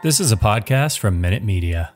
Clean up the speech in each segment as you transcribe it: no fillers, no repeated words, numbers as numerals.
This is a podcast from Minute Media.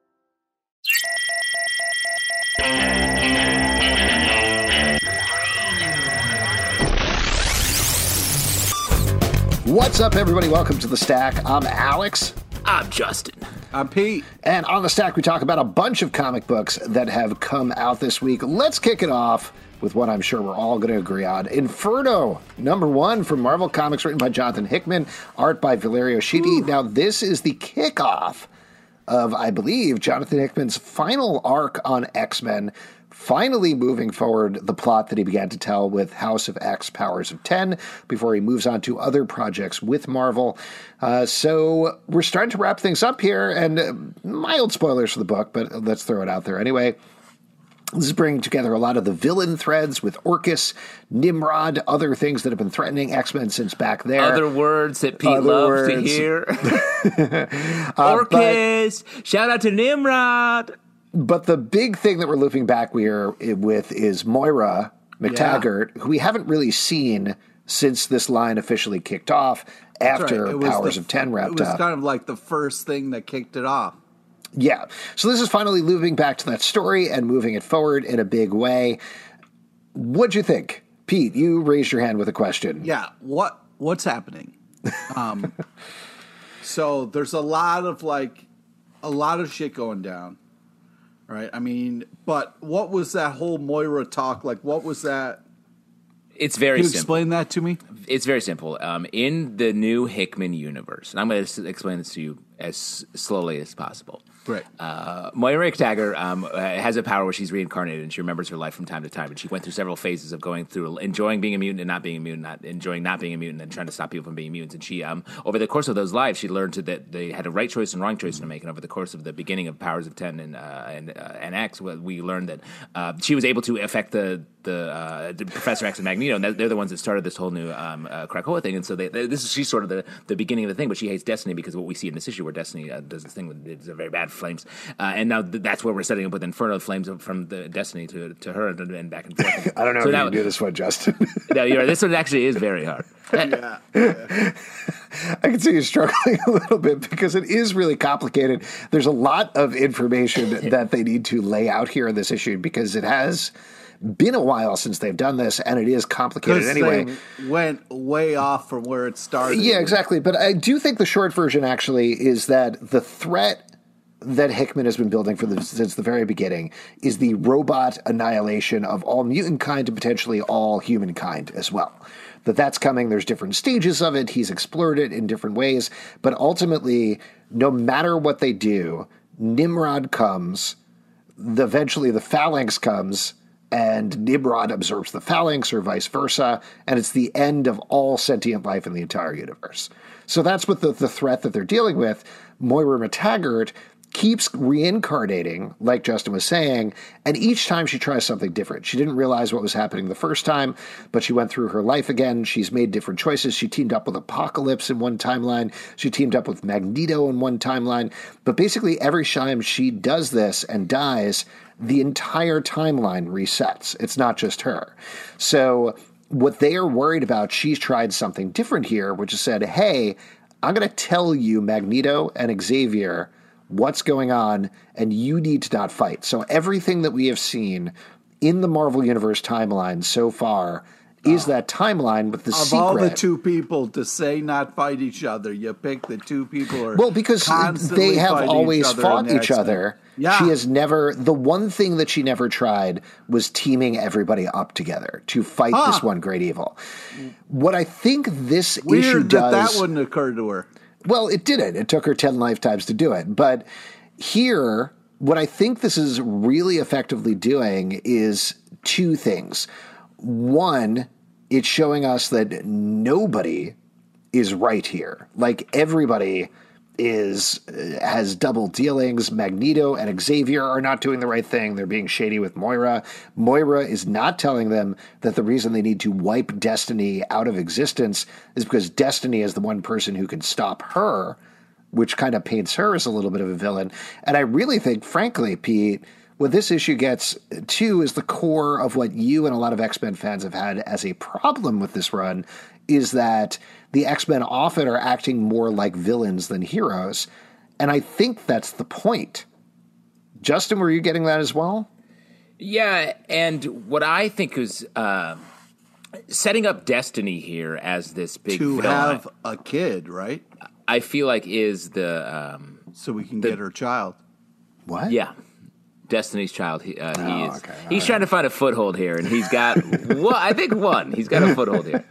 What's up, everybody? Welcome to The Stack. I'm Alex. I'm Justin. I'm Pete. And on The Stack, we talk about a bunch of comic books that have come out this week. Let's kick it off with what I'm sure we're all going to agree on. Inferno, #1 from Marvel Comics, written by Jonathan Hickman, art by Valerio Schiti. Now, this is the kickoff of, I believe, Jonathan Hickman's final arc on X-Men, finally moving forward the plot that he began to tell with House of X, Powers of 10, before he moves on to other projects with Marvel. So we're starting to wrap things up here, and mild spoilers for the book, but let's throw it out there anyway. This is bringing together a lot of the villain threads with Orchis, Nimrod, other things that have been threatening X-Men since back there. Other words that Pete loves to hear. Orchis! Shout out to Nimrod! But the big thing that we're looping back here with is Moira McTaggart, who we haven't really seen since this line officially kicked off after Powers of 10 wrapped up. It was kind of like the first thing that kicked it off. Yeah. So this is finally looping back to that story and moving it forward in a big way. What'd you think? Pete, you raised your hand with a question. Yeah. What's happening? So there's a lot of shit going down. Right. I mean, but what was that whole Moira talk like? What was that? It's very Can you simple. Explain that to me. It's very simple. In the new Hickman universe, and I'm going to explain this to you as slowly as possible. Right. Moira McTaggart has a power where she's reincarnated, and she remembers her life from time to time. And she went through several phases of going through enjoying being a mutant and not being a mutant, not enjoying not being a mutant, and trying to stop people from being mutants. And she, over the course of those lives, she learned that they had a right choice and wrong choice to make. And over the course of the beginning of Powers of 10 and X, we learned that she was able to affect the Professor X and Magneto, and they're the ones that started this whole new Krakoa thing. And so she's sort of the beginning of the thing, but she hates Destiny because of what we see in this issue where Destiny does this thing with it's a very bad flames. And now that's where we're setting up with Inferno flames from the Destiny to her and back and forth. I don't know if you can do this one, Justin. No, you're right. This one actually is very hard. Yeah. I can see you struggling a little bit because it is really complicated. There's a lot of information that they need to lay out here in this issue because it has been a while since they've done this, and it is complicated anyway. They went way off from where it started. Yeah, exactly. But I do think the short version actually is that the threat that Hickman has been building since the very beginning is the robot annihilation of all mutant kind and potentially all humankind as well. That's coming. There's different stages of it. He's explored it in different ways. But ultimately, no matter what they do, Nimrod comes, eventually the Phalanx comes, and Nimrod absorbs the Phalanx or vice versa, and it's the end of all sentient life in the entire universe. So that's what the threat that they're dealing with. Moira McTaggart keeps reincarnating, like Justin was saying, and each time she tries something different. She didn't realize what was happening the first time, but she went through her life again. She's made different choices. She teamed up with Apocalypse in one timeline. She teamed up with Magneto in one timeline. But basically every time she does this and dies, the entire timeline resets. It's not just her. So what they are worried about, she's tried something different here, which is said, hey, I'm going to tell you, Magneto and Xavier, what's going on, and you need to not fight. So everything that we have seen in the Marvel Universe timeline so far is that timeline with the secret. Of all the two people to say not fight each other, you pick the two people who are well, because they have always fought each other. Yeah. She has never, the one thing that she never tried was teaming everybody up together to fight this one great evil. What I think this issue does... that wouldn't occur to her. Well, it didn't. It took her 10 lifetimes to do it. But here, what I think this is really effectively doing is two things. One, it's showing us that nobody is right here. Like, everybody has double dealings. Magneto and Xavier are not doing the right thing. They're being shady with Moira. Moira is not telling them that the reason they need to wipe Destiny out of existence is because Destiny is the one person who can stop her, which kind of paints her as a little bit of a villain. And I really think, frankly, Pete, what this issue gets to is the core of what you and a lot of X-Men fans have had as a problem with this run, is that the X-Men often are acting more like villains than heroes. And I think that's the point. Justin, were you getting that as well? Yeah, and what I think is setting up Destiny here as this big to villain, have a kid, right? I feel like is the So we can get her child. What? yeah. Destiny's Child. He is. Okay. He's trying to find a foothold here, and he's got I think one. He's got a foothold here.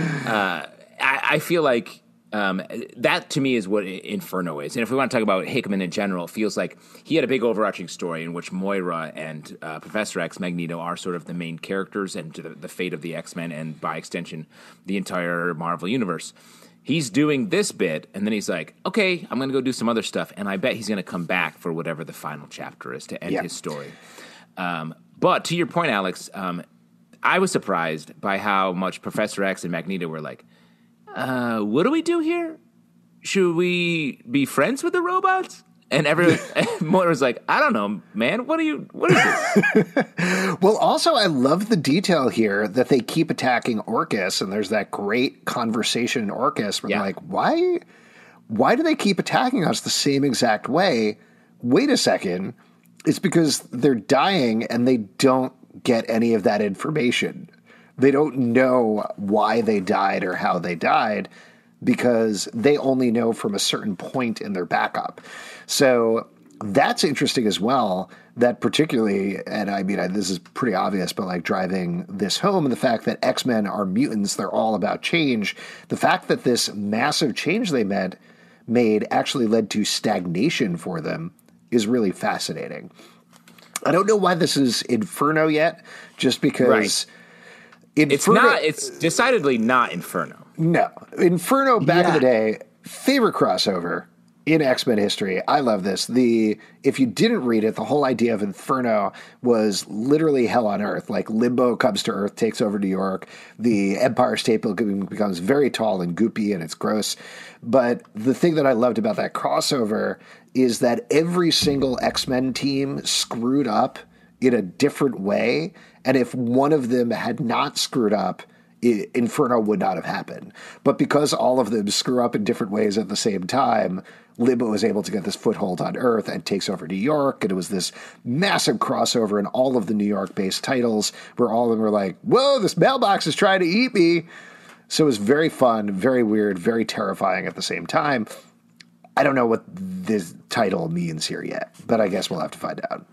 I feel like that to me is what Inferno is. And if we want to talk about Hickman in general, it feels like he had a big overarching story in which Moira and Professor X, Magneto are sort of the main characters and the fate of the X-Men and by extension the entire Marvel Universe. He's doing this bit, and then he's like, okay, I'm going to go do some other stuff, and I bet he's going to come back for whatever the final chapter is to end his story. But to your point, Alex, I was surprised by how much Professor X and Magneto were like, what do we do here? Should we be friends with the robots? And Moira was like, I don't know, man. What is this? Well, also, I love the detail here that they keep attacking Orcus, and there's that great conversation in Orcus where they're like, why do they keep attacking us the same exact way? Wait a second. It's because they're dying and they don't get any of that information. They don't know why they died or how they died because they only know from a certain point in their backup. So that's interesting as well, that particularly, and I mean, this is pretty obvious, but like driving this home, and the fact that X-Men are mutants, they're all about change. The fact that this massive change they made actually led to stagnation for them is really fascinating. I don't know why this is Inferno yet, just because... Right. It's decidedly not Inferno. No. Inferno, back in the day, favorite crossover in X-Men history. I love this. If you didn't read it, the whole idea of Inferno was literally hell on Earth. Like Limbo comes to Earth, takes over New York. The Empire State Building becomes very tall and goopy, and it's gross. But the thing that I loved about that crossover is that every single X-Men team screwed up in a different way. And if one of them had not screwed up, Inferno would not have happened. But because all of them screw up in different ways at the same time, Limbo was able to get this foothold on Earth and takes over New York. And it was this massive crossover in all of the New York-based titles where all of them were like, whoa, this mailbox is trying to eat me. So it was very fun, very weird, very terrifying at the same time. I don't know what this title means here yet, but I guess we'll have to find out.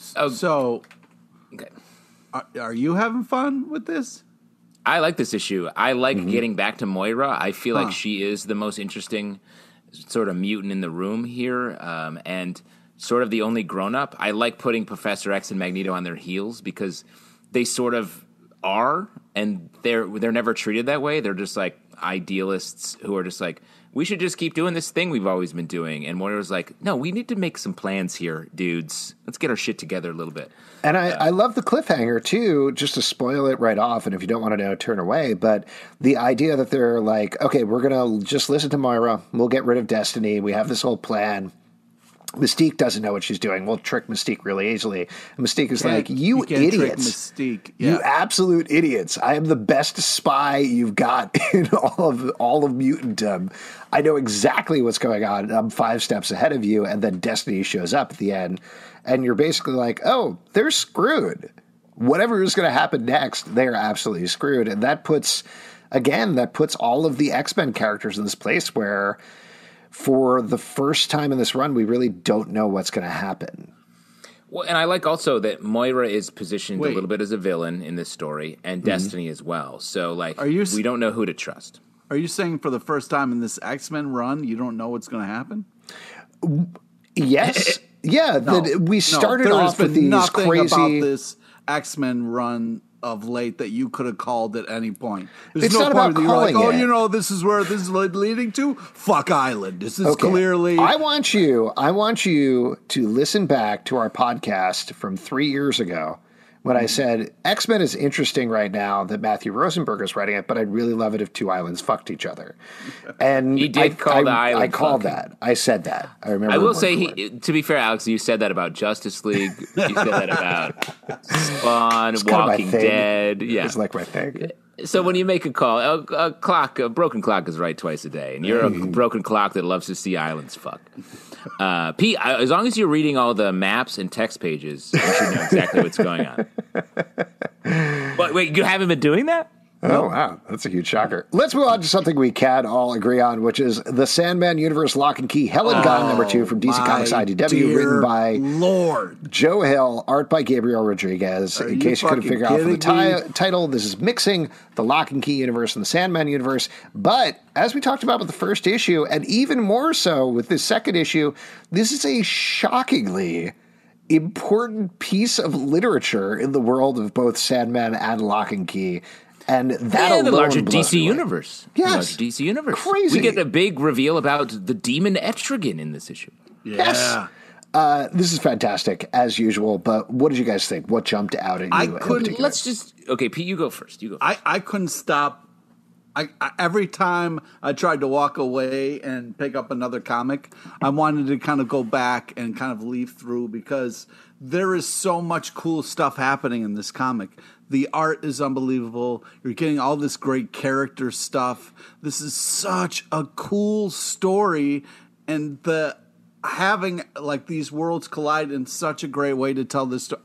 Okay. Are you having fun with this? I like this issue. I like getting back to Moira. I feel like she is the most interesting sort of mutant in the room here, and sort of the only grown-up. I like putting Professor X and Magneto on their heels because they sort of are, and they're never treated that way. They're just like idealists who are just like, we should just keep doing this thing we've always been doing. And Moira's like, no, we need to make some plans here, dudes. Let's get our shit together a little bit. And I love the cliffhanger, too, just to spoil it right off. And if you don't want to know, turn away. But the idea that they're like, okay, we're going to just listen to Moira. We'll get rid of Destiny. We have this whole plan. Mystique doesn't know what she's doing. We'll trick Mystique really easily. And Mystique is like, you idiots. Trick Mystique. Yeah. You absolute idiots. I am the best spy you've got in all of mutantdom. I know exactly what's going on. I'm 5 steps ahead of you. And then Destiny shows up at the end. And you're basically like, oh, they're screwed. Whatever is going to happen next, they're absolutely screwed. And that puts all of the X-Men characters in this place where, for the first time in this run, we really don't know what's going to happen. Well, and I like also that Moira is positioned a little bit as a villain in this story, and Destiny as well. So, like, we don't know who to trust. Are you saying for the first time in this X-Men run, you don't know what's going to happen? Yes. Yeah, we started off with these nothing crazy... about this X-Men run of late that you could have called at any point. There's it's no not point about where you're calling like, it. this is where this is leading to? Fuck Island. This is clearly... I want you to listen back to our podcast from 3 years ago when I said, X-Men is interesting right now that Matthew Rosenberg is writing it, but I'd really love it if 2 islands fucked each other. And he did call the island I called that. I said that. I remember. I will say, to be fair, Alex, you said that about Justice League. You said that about Spawn, Walking Dead. Yeah. It's like my thing. So when you make a call, a broken clock is right twice a day, and you're a broken clock that loves to see islands fuck. Pete, as long as you're reading all the maps and text pages, you should know exactly what's going on. But wait, you haven't been doing that? Oh, wow. That's a huge shocker. Let's move on to something we can all agree on, which is the Sandman Universe Lock and Key, Hell and Gun, #2 from DC Comics IDW, written by Lord Joe Hill, art by Gabriel Rodriguez. In case you couldn't figure out from the title, this is mixing the Lock and Key universe and the Sandman universe. But as we talked about with the first issue, and even more so with this second issue, this is a shockingly important piece of literature in the world of both Sandman and Lock and Key. And that the larger DC universe. Yes. The larger DC universe. Crazy. We get a big reveal about the demon Etrigan in this issue. Yes. This is fantastic, as usual, but what did you guys think? What jumped out at you? Okay, Pete, you go first. I couldn't stop. Every time I tried to walk away and pick up another comic, I wanted to kind of go back and kind of leaf through because there is so much cool stuff happening in this comic. The art is unbelievable. You're getting all this great character stuff. This is such a cool story, and having like these worlds collide in such a great way to tell this story.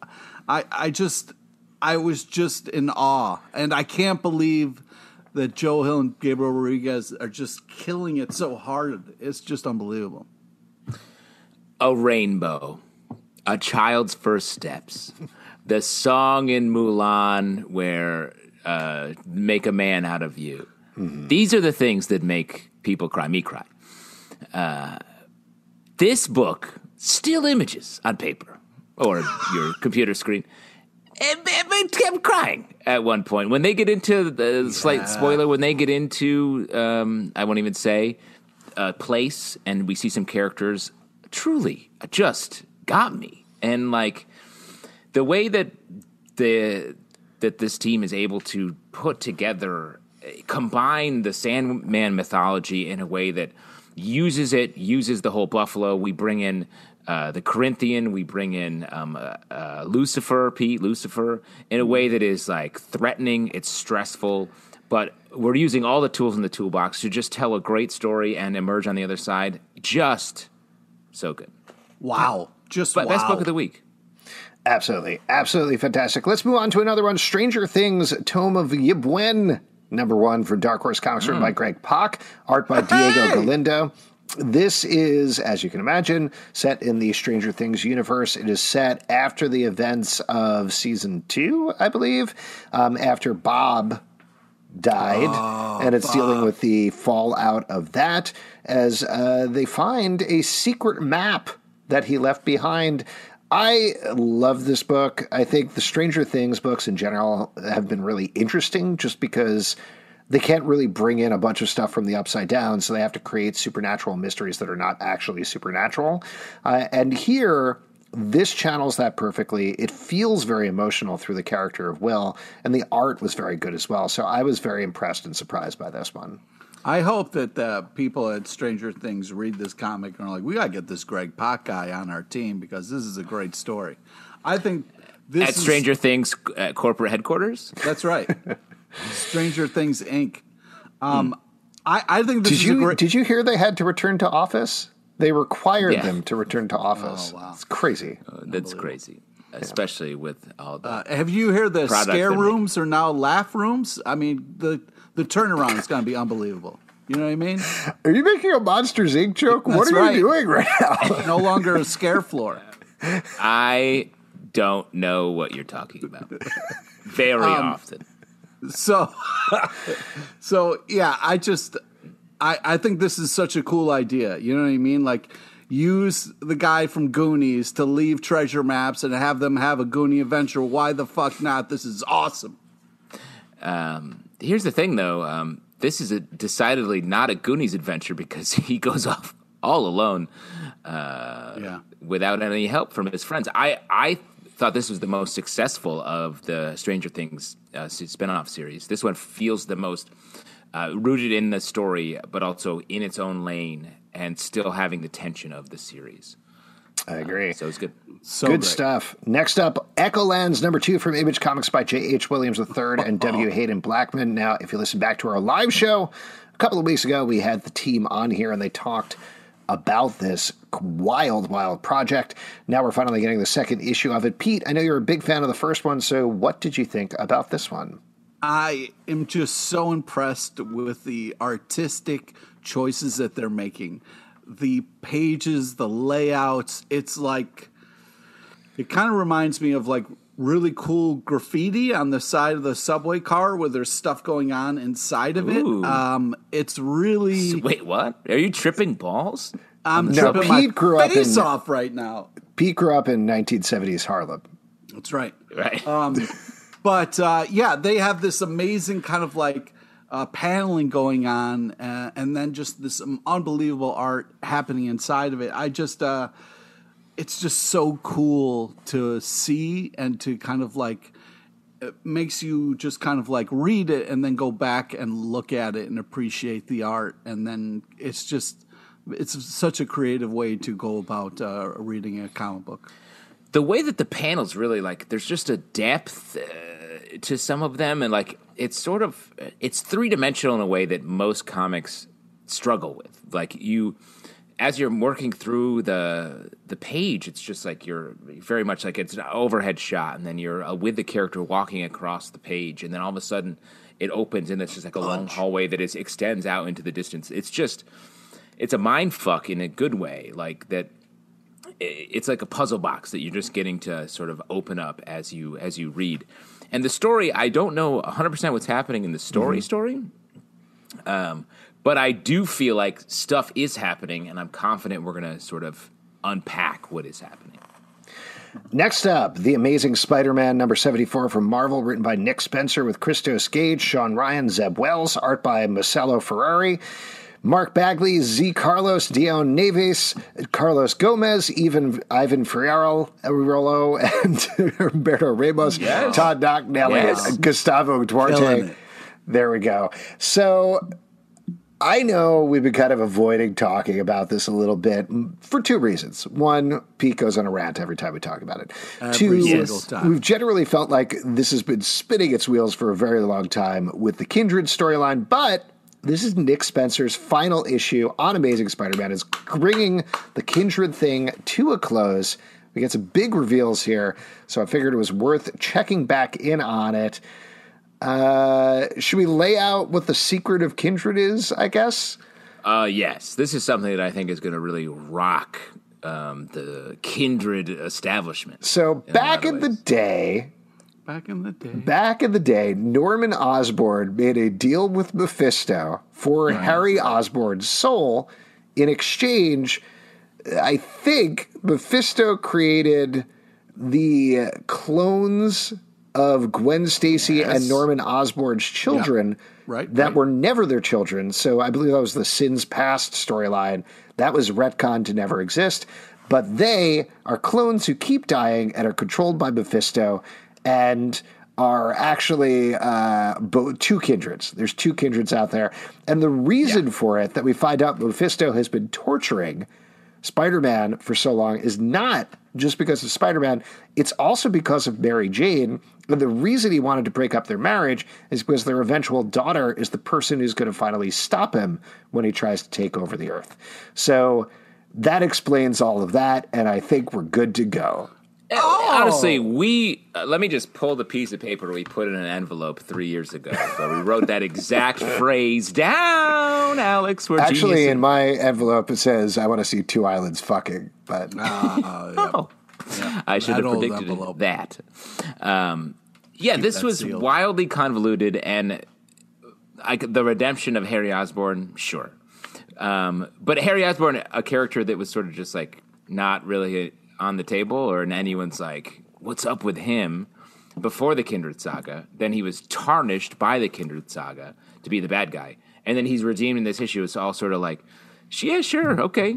I was just in awe, and I can't believe that Joe Hill and Gabriel Rodriguez are just killing it so hard. It's just unbelievable. A rainbow, a child's first steps, the song in Mulan where make a man out of you. Mm-hmm. These are the things that make people cry. Me cry. This book, still images on paper or your computer screen. I'm crying at one point. When they get into the slight spoiler, when they get into, I won't even say, a place, and we see some characters truly just got me. And like the way that this team is able to put together, combine the Sandman mythology in a way that uses the whole Buffalo. We bring in the Corinthian, we bring in Lucifer in a way that is like threatening, it's stressful, but we're using all the tools in the toolbox to just tell a great story and emerge on the other side. Just so good. Wow. Best book of the week. Absolutely. Absolutely fantastic. Let's move on to another one. Stranger Things, Tome of Yibwen, #1 for Dark Horse Comics, written by Greg Pak, art by Diego Galindo. This is, as you can imagine, set in the Stranger Things universe. It is set after the events of season 2, I believe, after Bob died, and it's dealing with the fallout of that as they find a secret map that he left behind. I love this book. I think the Stranger Things books in general have been really interesting just because they can't really bring in a bunch of stuff from the Upside Down, so they have to create supernatural mysteries that are not actually supernatural. And here, this channels that perfectly. It feels very emotional through the character of Will, and the art was very good as well. So I was very impressed and surprised by this one. I hope that the people at Stranger Things read this comic and are like, we got to get this Greg Pak guy on our team because this is a great story. I think this At Stranger Things corporate headquarters? That's right. Stranger Things, Inc. I think this is a great... Did you hear they had to return to office? They required them to return to office. Oh, wow. It's crazy. That's crazy, especially with all the... have you heard the scare rooms are now laugh rooms? I mean, the turnaround is going to be unbelievable. You know what I mean? Are you making a Monsters, Inc. joke? That's what are you doing right now? No longer a scare floor. I don't know what you're talking about. Very often. So yeah, I think this is such a cool idea. You know what I mean? Like, use the guy from Goonies to leave treasure maps and have them have a Goonie adventure. Why the fuck not? This is awesome. Here's the thing, though. This is decidedly not a Goonies adventure because he goes off all alone without any help from his friends. I thought this was the most successful of the Stranger Things spinoff series. This one feels the most rooted in the story, but also in its own lane and still having the tension of the series. I agree. So it's good. So Good great. stuff. Next up, Echolands #2 from Image Comics by J.H. Williams III and W. Hayden Blackman. Now, if you listen back to our live show a couple of weeks ago, we had the team on here and they talked about this wild project. Now we're finally getting the second issue of it. Pete, I know you're a big fan of the first one, so what did you think about this one? I am just so impressed with the artistic choices that they're making. The pages, the layouts, it's like, it kind of reminds me of like really cool graffiti on the side of the subway car where there's stuff going on inside of it. Ooh. It's really... Wait, what? Are you tripping balls? I'm No, tripping Pete my grew up face in- off right now. Pete grew up in 1970s Harlem. That's right. Right. But yeah, they have this amazing kind of like paneling going on, and then just this unbelievable art happening inside of it. I just, it's just so cool to see and to kind of like, it makes you just kind of like read it and then go back and look at it and appreciate the art. And then it's just, it's such a creative way to go about reading a comic book. The way that the panels really, like, there's just a depth to some of them, and like it's sort of, it's three-dimensional in a way that most comics struggle with. Like, you, as you're working through the page, it's just like you're very much like it's an overhead shot, and then you're with the character walking across the page, and then all of a sudden it opens and it's just like a long hallway that extends out into the distance. It's just, it's a mind fuck in a good way, like that. It's like a puzzle box that you're just getting to sort of open up as you read. And the story, I don't know 100% what's happening in the story, but I do feel like stuff is happening, and I'm confident we're going to sort of unpack what is happening. Next up, The Amazing Spider-Man #74 from Marvel, written by Nick Spencer with Christos Gage, Sean Ryan, Zeb Wells, art by Marcelo Ferrari, Mark Bagley, Z. Carlos, Dion Neves, Carlos Gomez, Ivan Ferraro, and Humberto Ramos, Yes. Todd Knocknelly, Yes. Gustavo Killing Duarte. it. There we go. So I know we've been kind of avoiding talking about this a little bit for two reasons. One, Pete goes on a rant every time we talk about it. Every Two, single time. we've generally felt like this has been spinning its wheels for a very long time with the Kindred storyline, but this is Nick Spencer's final issue on Amazing Spider-Man. It's bringing the Kindred thing to a close. We get some big reveals here, so I figured it was worth checking back in on it. Should we lay out what the secret of Kindred is, I guess? Yes, this is something that I think is going to really rock the Kindred establishment. So back a lot in of the ways. day, Back in the day. Norman Osborn made a deal with Mephisto for Harry Osborn's soul. In exchange, I think Mephisto created the clones of Gwen Stacy and Norman Osborn's children that were never their children. So I believe that was the Sins Past storyline. That was retconned to never exist. But they are clones who keep dying and are controlled by Mephisto, and are actually two Kindreds. There's two Kindreds out there. And the reason for it that we find out Mephisto has been torturing Spider-Man for so long is not just because of Spider-Man. It's also because of Mary Jane. And the reason he wanted to break up their marriage is because their eventual daughter is the person who's going to finally stop him when he tries to take over the Earth. So that explains all of that, and I think we're good to go. Honestly, let me just pull the piece of paper we put in an envelope 3 years ago. So we wrote that exact phrase down, Alex. We're Actually, geniuses. in my envelope, it says, I want to see two islands fucking, but I should have That old predicted envelope. that. This that was sealed. wildly convoluted, and the redemption of Harry Osborn, sure. But Harry Osborn, a character that was sort of just like not really on the table, or in anyone's like, what's up with him before the Kindred Saga. Then he was tarnished by the Kindred Saga to be the bad guy. And then he's redeemed in this issue. It's all sort of like, yeah, sure, okay.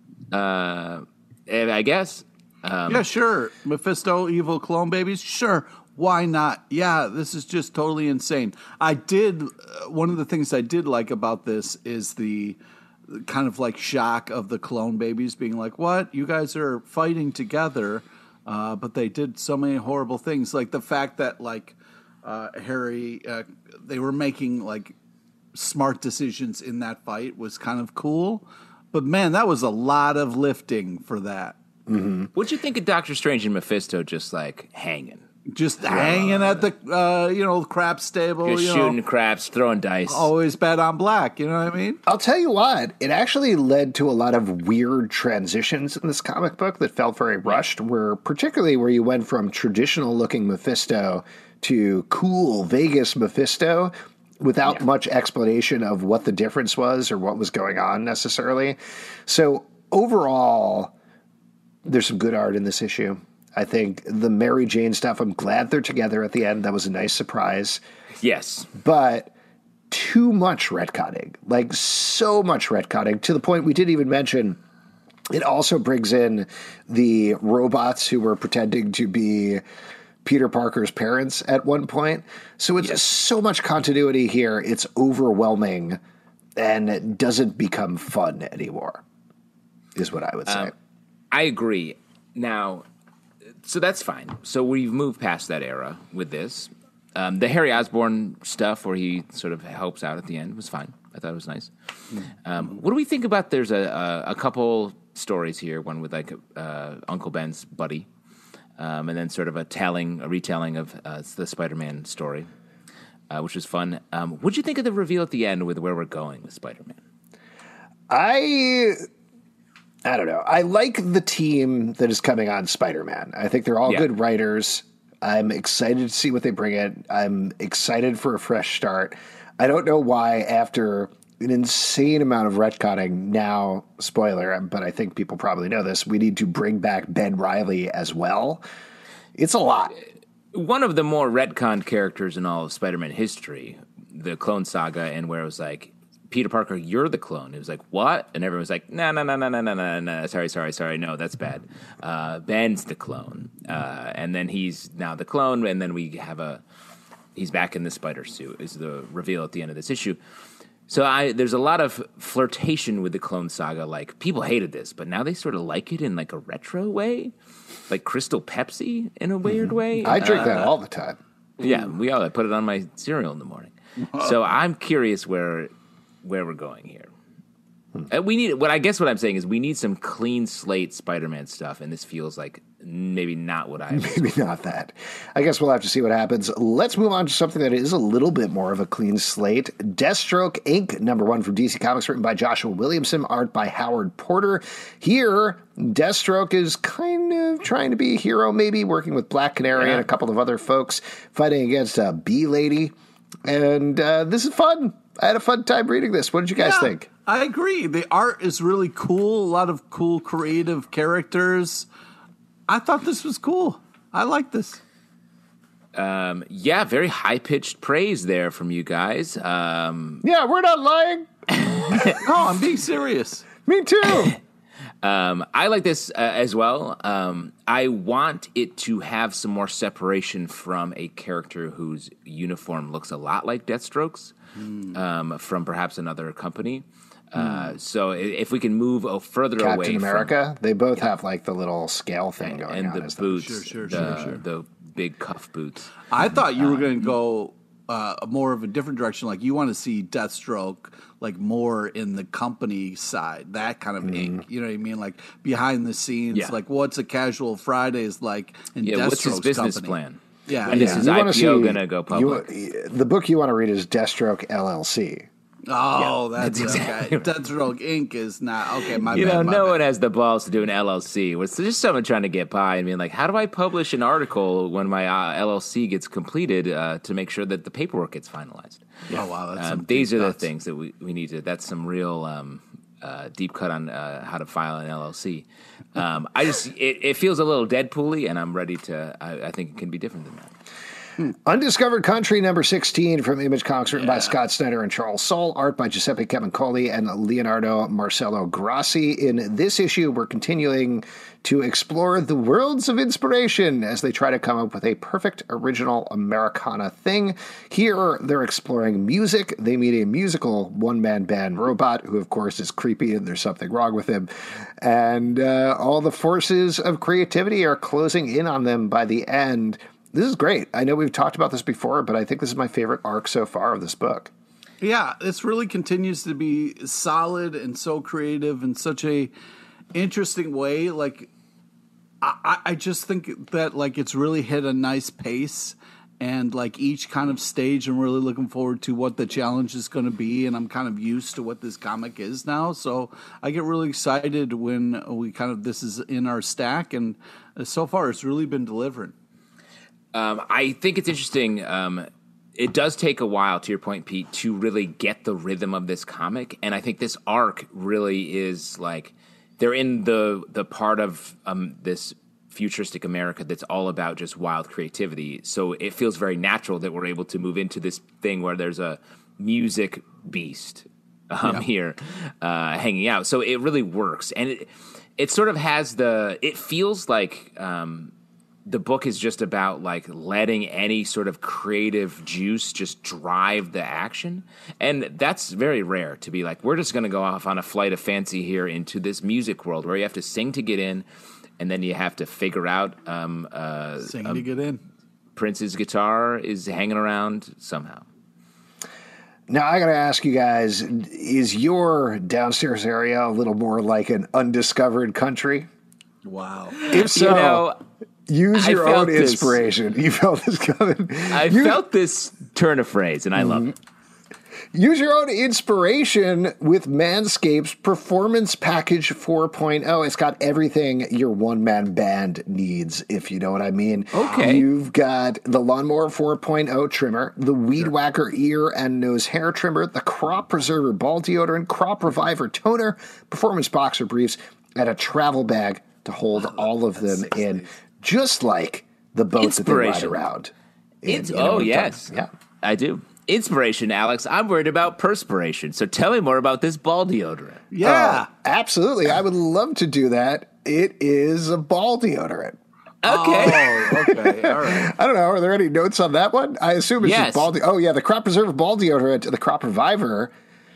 I guess. Yeah, sure. Mephisto, evil clone babies. Sure. Why not? Yeah, this is just totally insane. One of the things I did like about this is the kind of like shock of the clone babies being like, what? You guys are fighting together, but they did so many horrible things. Like the fact that like Harry, they were making like smart decisions in that fight was kind of cool. But man, that was a lot of lifting for that. Mm-hmm. What'd you think of Doctor Strange and Mephisto just like hanging? Just hanging at the crap stable. Just shooting craps, throwing dice. Always bet on black, you know what I mean? I'll tell you what, it actually led to a lot of weird transitions in this comic book that felt very rushed, particularly where you went from traditional-looking Mephisto to cool Vegas Mephisto without much explanation of what the difference was or what was going on necessarily. So overall, there's some good art in this issue. I think the Mary Jane stuff, I'm glad they're together at the end. That was a nice surprise. Yes. But too much retconning, like so much retconning, to the point we didn't even mention it also brings in the robots who were pretending to be Peter Parker's parents at one point. So it's so much continuity here. It's overwhelming and it doesn't become fun anymore, is what I would say. I agree. Now, so that's fine. So we've moved past that era with this. The Harry Osborn stuff where he sort of helps out at the end was fine. I thought it was nice. What do we think about there's a couple stories here, one with like Uncle Ben's buddy, and then sort of a retelling of the Spider-Man story, which was fun. What'd you think of the reveal at the end with where we're going with Spider-Man? I don't know. I like the team that is coming on Spider-Man. I think they're all good writers. I'm excited to see what they bring in. I'm excited for a fresh start. I don't know why after an insane amount of retconning now, spoiler, but I think people probably know this, we need to bring back Ben Reilly as well. It's a lot. One of the more retconned characters in all of Spider-Man history, the Clone Saga, and where it was like, Peter Parker, you're the clone. It was like, what? And everyone was like, no. Sorry. No, that's bad. Ben's the clone. And then he's now the clone. And then we have he's back in the spider suit is the reveal at the end of this issue. So there's a lot of flirtation with the Clone Saga. Like, people hated this, but now they sort of like it in like a retro way. Like Crystal Pepsi in a weird way. I drink that all the time. Yeah, I put it on my cereal in the morning. So I'm curious where we're going here. What I'm saying is we need some clean slate Spider-Man stuff, and this feels like maybe not what I maybe not that. I guess we'll have to see what happens. Let's move on to something that is a little bit more of a clean slate. Deathstroke Inc., #1 from DC Comics, written by Joshua Williamson, art by Howard Porter. Here, Deathstroke is kind of trying to be a hero, maybe, working with Black Canary and a couple of other folks, fighting against a bee lady. And this is fun. I had a fun time reading this. What did you guys think? I agree. The art is really cool. A lot of cool, creative characters. I thought this was cool. I like this. Very high-pitched praise there from you guys. Yeah, we're not lying. No, I'm being serious. Me too. I like this as well. I want it to have some more separation from a character whose uniform looks a lot like Deathstroke's from perhaps another company. So if we can move further away Captain America, they both have like the little scale thing going on. And the boots, Sure. the big cuff boots. I thought you were going to go more of a different direction. Like you want to see Deathstroke like more in the company side, that kind of ink. You know what I mean? Like behind the scenes, like what's a casual Fridays like in Deathstroke's what's his business company? plan? Yeah, When is his IPO going to go public? The book you want to read is Deathstroke LLC. Oh, that's exactly okay. Deathstroke Inc. is not okay. My You bad. know, my no bad. one has the balls to do an LLC. It's just someone trying to get by and being like, how do I publish an article when my LLC gets completed to make sure that the paperwork gets finalized? Oh wow, that's some these deep are the cuts. things that we need to. That's some real deep cut on how to file an LLC. It feels a little Deadpool-y, and I'm ready to. I think it can be different than that. Undiscovered Country, number 16 from Image Comics, written by Scott Snyder and Charles Soule, art by Giuseppe Camuncoli and Leonardo Marcello Grassi. In this issue, we're continuing to explore the worlds of inspiration as they try to come up with a perfect original Americana thing. Here, they're exploring music. They meet a musical one-man band robot, who, of course, is creepy and there's something wrong with him. And all the forces of creativity are closing in on them by the end. This is great. I know we've talked about this before, but I think this is my favorite arc so far of this book. Yeah, this really continues to be solid and so creative in such a interesting way. Like, I just think that like it's really hit a nice pace, and like each kind of stage, I'm really looking forward to what the challenge is going to be, and I'm kind of used to what this comic is now. So I get really excited when this is in our stack, and so far it's really been delivering. I think it's interesting. It does take a while, to your point, Pete, to really get the rhythm of this comic. And I think this arc really is like they're in the part of this futuristic America that's all about just wild creativity. So it feels very natural that we're able to move into this thing where there's a music beast here hanging out. So it really works. And it sort of has it feels like the book is just about like letting any sort of creative juice just drive the action. And that's very rare to be like, we're just going to go off on a flight of fancy here into this music world where you have to sing to get in. And then you have to figure out sing to get in. Prince's guitar is hanging around somehow. Now, I got to ask you guys, is your downstairs area a little more like an undiscovered country? Wow. If so, use your own inspiration. You felt this coming. I felt this turn of phrase, and I love it. Use your own inspiration with Manscaped's Performance Package 4.0. It's got everything your one-man band needs, if you know what I mean. Okay. You've got the Lawnmower 4.0 trimmer, the Weed Whacker ear and nose hair trimmer, the Crop Preserver ball deodorant, Crop Reviver toner, Performance Boxer briefs, and a travel bag to hold all of them in, just like the boat that they ride around. Yes. Yeah. I do. Inspiration, Alex. I'm worried about perspiration. So tell me more about this ball deodorant. Yeah. Absolutely. I would love to do that. It is a ball deodorant. Okay. Oh, okay. All right. I don't know. Are there any notes on that one? I assume it's just ball Oh, yeah. The Crop Preserver ball deodorant, the Crop Reviver.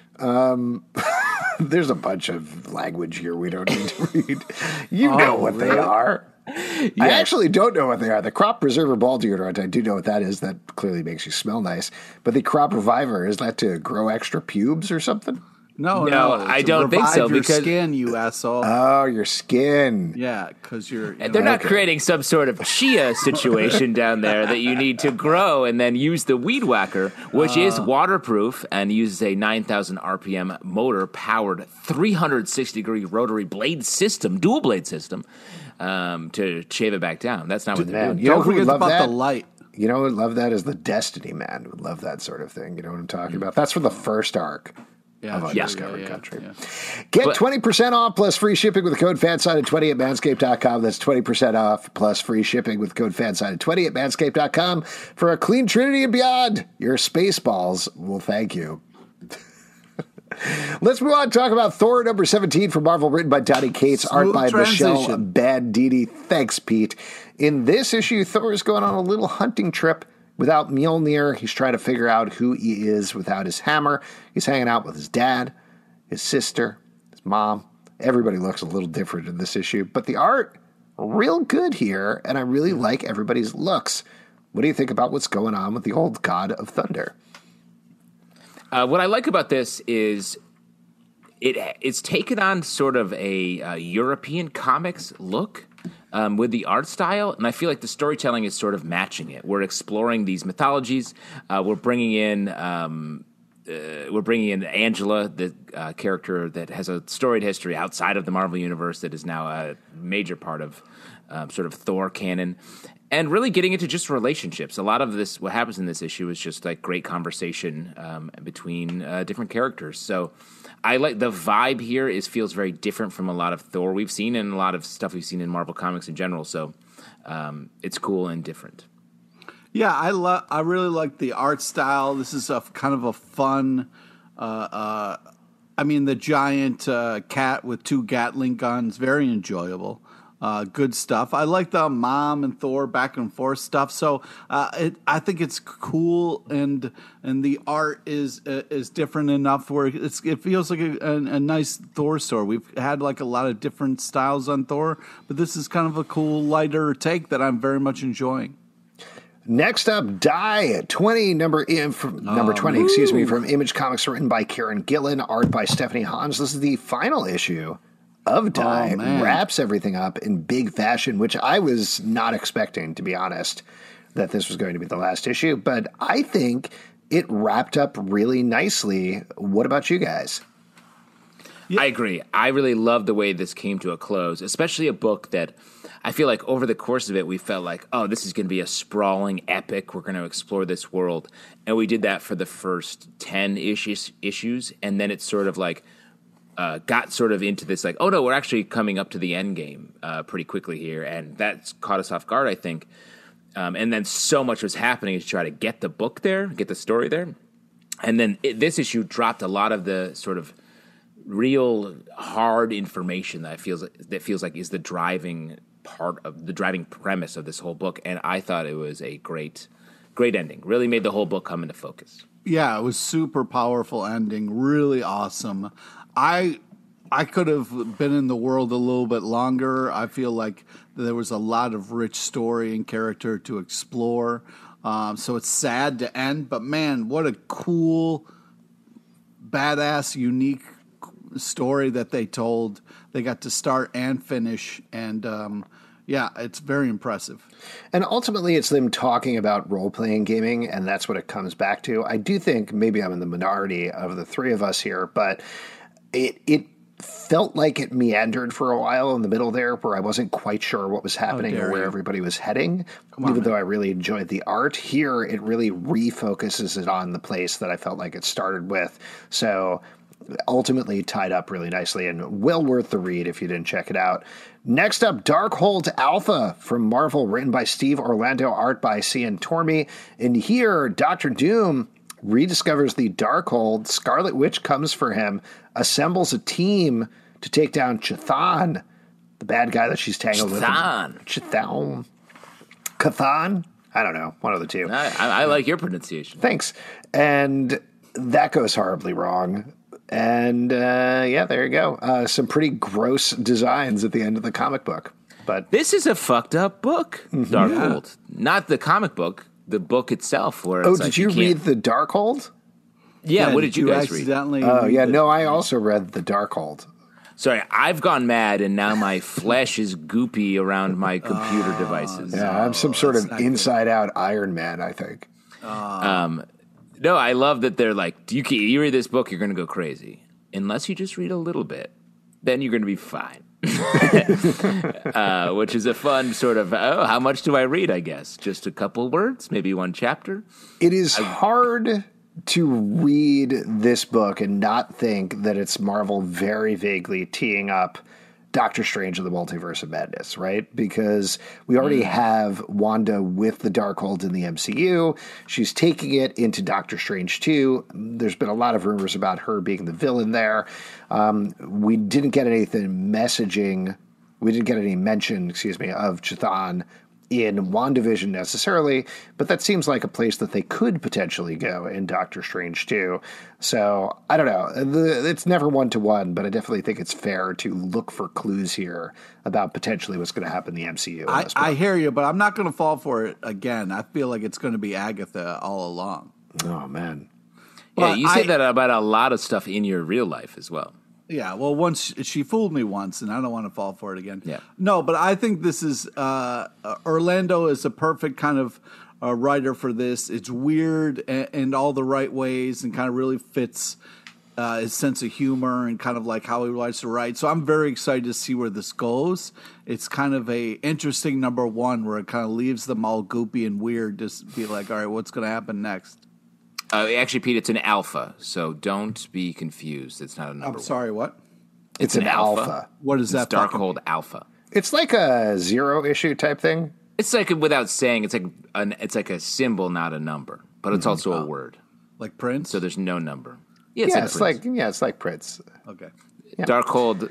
There's a bunch of language here we don't need to read. You know what they are. Yes. I actually don't know what they are. The Crop Preserver ball deodorant, I do know what that is. That clearly makes you smell nice. But the Crop Reviver, is that to grow extra pubes or something? No, I don't think so. Your because skin, you asshole. Oh, your skin. Yeah, because you're. They're not creating some sort of chia situation down there that you need to grow and then use the Weed Whacker, which is waterproof and uses a 9,000 RPM motor powered 360-degree rotary blade system, dual blade system, to shave it back down. That's not what they're doing. You know Don't who would forget love about that? the light. You know who would love that is the Destiny Man would love that sort of thing. You know what I'm talking about? That's for the first arc of Undiscovered Country. Yeah. Get 20% off plus free shipping with the code FANSIDED20 at manscaped.com. That's 20% off plus free shipping with code FANSIDED20 at manscaped.com for a clean trinity and beyond. Your space balls will thank you. Let's move on and talk about Thor number 17 from Marvel, written by Donny Cates, art by Michelle Bandini. Thanks, Pete. In this issue, Thor is going on a little hunting trip without Mjolnir. He's trying to figure out who he is without his hammer. He's hanging out with his dad, his sister, his mom. Everybody looks a little different in this issue, but the art, real good here, and I really like everybody's looks. What do you think about what's going on with the old God of Thunder? What I like about this is it's taken on sort of a European comics look with the art style, and I feel like the storytelling is sort of matching it. We're exploring these mythologies. We're bringing in Angela, the character that has a storied history outside of the Marvel Universe that is now a major part of sort of Thor canon. And really getting into just relationships. A lot of this, what happens in this issue is just like great conversation between different characters. So I like the vibe here feels very different from a lot of Thor we've seen and a lot of stuff we've seen in Marvel Comics in general. So it's cool and different. Yeah, I really like the art style. This is a kind of a fun. The giant cat with 2 Gatling guns, very enjoyable. Good stuff. I like the mom and Thor back and forth stuff. So I think it's cool, and the art is different enough where it feels like a nice Thor story. We've had like a lot of different styles on Thor, but this is kind of a cool, lighter take that I'm very much enjoying. Next up, Die 20, number 20, from Image Comics, written by Kieran Gillen, art by Stephanie Hans. This is the final issue of Die. Wraps everything up in big fashion, which I was not expecting, to be honest, that this was going to be the last issue. But I think it wrapped up really nicely. What about you guys? Yeah. I agree. I really love the way this came to a close, especially a book that I feel like over the course of it, we felt like, oh, this is going to be a sprawling epic. We're going to explore this world. And we did that for the first 10 issues. And then it's sort of like got sort of into this like, oh, no, we're actually coming up to the end game pretty quickly here. And that's caught us off guard, I think. And then so much was happening to try to get the book there, get the story there. And then this issue dropped a lot of the sort of real hard information that feels like is the driving part of the driving premise of this whole book, and I thought it was a great ending. Really made the whole book come into focus. Yeah, it was super powerful ending, really awesome. I could have been in the world a little bit longer. I feel like there was a lot of rich story and character to explore. So it's sad to end, but man, what a cool, badass, unique story that they told. They got to start and finish, and it's very impressive. And ultimately, it's them talking about role-playing gaming, and that's what it comes back to. I do think maybe I'm in the minority of the three of us here, but it felt like it meandered for a while in the middle there where I wasn't quite sure what was happening or where everybody was heading, even though I really enjoyed the art. Here, it really refocuses it on the place that I felt like it started with. So ultimately tied up really nicely and well worth the read if you didn't check it out. Next up, Darkhold Alpha from Marvel, written by Steve Orlando, art by Cian Tormey. And here, Dr. Doom rediscovers the Darkhold. Scarlet Witch comes for him, assembles a team to take down Chthon, the bad guy that she's tangled with. Chthon. Chthon? I don't know. One of the two. I like your pronunciation. Thanks. And that goes horribly wrong. And there you go. Some pretty gross designs at the end of the comic book. But this is a fucked up book, Darkhold. Yeah. Not the comic book, the book itself. Where did you read the Darkhold? Yeah, what did you guys read? I also read the Darkhold. Sorry, I've gone mad, and now my flesh is goopy around my computer devices. Yeah, I'm some sort of inside-out Iron Man, I think. No, I love that they're like, you read this book, you're going to go crazy. Unless you just read a little bit, then you're going to be fine. Which is a fun sort of, how much do I read, I guess? Just a couple words, maybe one chapter? It is hard to read this book and not think that it's Marvel very vaguely teeing up Doctor Strange and the Multiverse of Madness, right? Because we already have Wanda with the Darkhold in the MCU. She's taking it into Doctor Strange 2. There's been a lot of rumors about her being the villain there. We didn't get any mention, of Chthon in WandaVision necessarily, but that seems like a place that they could potentially go in Doctor Strange 2. So, I don't know. It's never one-to-one, but I definitely think it's fair to look for clues here about potentially what's going to happen in the MCU. I hear you, but I'm not going to fall for it again. I feel like it's going to be Agatha all along. Oh, man. Yeah, you say that about a lot of stuff in your real life as well. Yeah, well, once she fooled me once, and I don't want to fall for it again. Yeah. No, but I think this is Orlando is a perfect kind of writer for this. It's weird in all the right ways, and kind of really fits his sense of humor and kind of like how he likes to write. So I'm very excited to see where this goes. It's kind of a interesting number one where it kind of leaves them all goopy and weird. Just be like, all right, what's going to happen next? Actually, Pete, it's an alpha, so don't be confused. It's not a number. I'm sorry, what? It's an alpha. What is that? Darkhold Alpha. It's like a 0 issue type thing. It's like, without saying, it's like a symbol, not a number, but it's also a word. Like Prince? So there's no number. Yeah, It's like Prince. Okay. Yeah. Darkhold,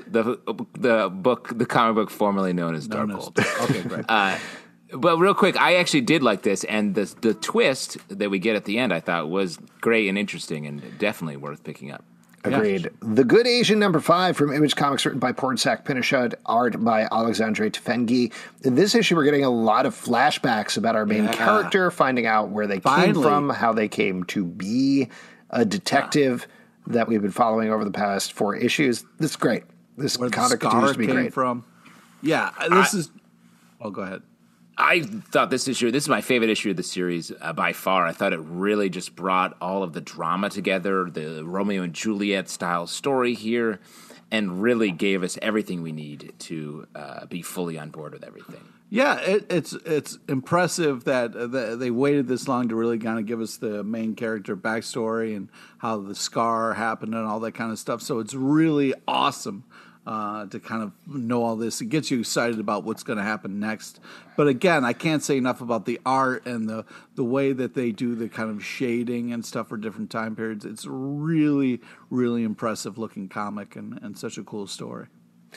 the comic book formerly known as Darkhold. Okay, great. But real quick, I actually did like this, and the twist that we get at the end I thought was great and interesting and definitely worth picking up. Agreed. Yeah. The Good Asian #5 from Image Comics, written by Pornsak Pinashud, art by Alexandre Tefengi. In this issue, we're getting a lot of flashbacks about our main character, finding out where they came from, how they came to be a detective that we've been following over the past 4 issues. This is great. This comic continues to be great. From. Yeah, this is... Oh, go ahead. I thought this is my favorite issue of the series by far. I thought it really just brought all of the drama together, the Romeo and Juliet style story here, and really gave us everything we need to be fully on board with everything. Yeah, it's impressive that they waited this long to really kind of give us the main character backstory and how the scar happened and all that kind of stuff. So it's really awesome to kind of know all this. It gets you excited about what's going to happen next. But again, I can't say enough about the art and the way that they do the kind of shading and stuff for different time periods. It's really, really impressive looking comic and such a cool story.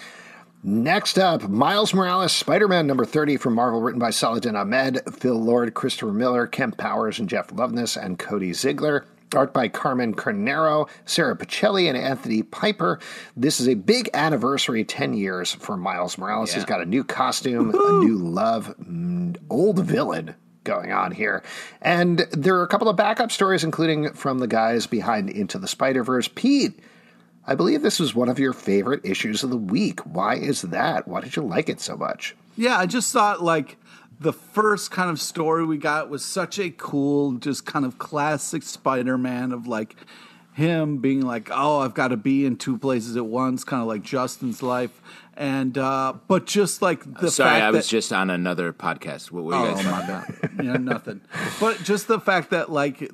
Next up, Miles Morales, Spider-Man #30 from Marvel, written by Saladin Ahmed, Phil Lord, Christopher Miller, Kemp Powers, and Jeff Loveness, and Cody Ziegler. Art by Carmen Carnero, Sarah Pacelli, and Anthony Piper. This is a big anniversary, 10 years for Miles Morales. Yeah. He's got a new costume, a new love, old villain going on here. And there are a couple of backup stories, including from the guys behind Into the Spider-Verse. Pete, I believe this was one of your favorite issues of the week. Why is that? Why did you like it so much? Yeah, I just thought, the first kind of story we got was such a cool, just kind of classic Spider-Man of, him being oh, I've got to be in 2 places at once, kind of like Justin's life. And, but just the fact Sorry, I was just on another podcast. What were you guys talking about? Yeah, nothing. But just the fact that,